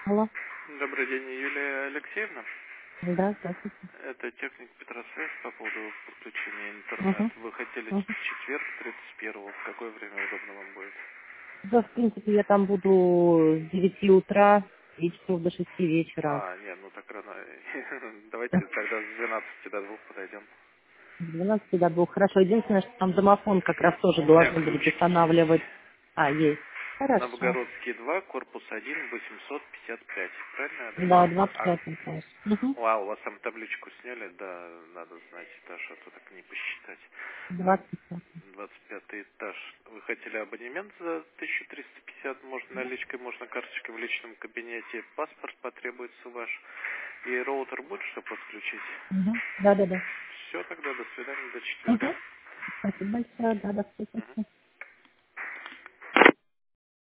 Алло. Добрый день, Юлия Алексеевна. Да, здравствуйте. Это техник Петросвязь по поводу подключения Угу. интернет. Вы хотели Угу. четверг, 31-го. В какое время удобно вам будет? Да, в принципе, я там буду с 9 утра и часов до 6 вечера. А, нет, ну так рано. Давайте тогда с 12 до 2 подойдем. С 12 до 2. Хорошо. Единственное, что там домофон как раз тоже У меня должны будут ключики устанавливать. есть. А, есть. Хорошо. Новгородский 2, корпус 1, 855. Правильный адрес? Да, А, 25 этаж. Угу. у вас там табличку сняли? Да, надо знать этаж, а то так не посчитать. 25. 25 этаж. Вы хотели абонемент за 1350, можно наличкой, можно карточкой в личном кабинете. Паспорт потребуется ваш. И роутер будет, что подключить? Угу. Да, да, да. Все, тогда до свидания, до четверга. Угу. Спасибо большое. Да, до Мгм. встречи.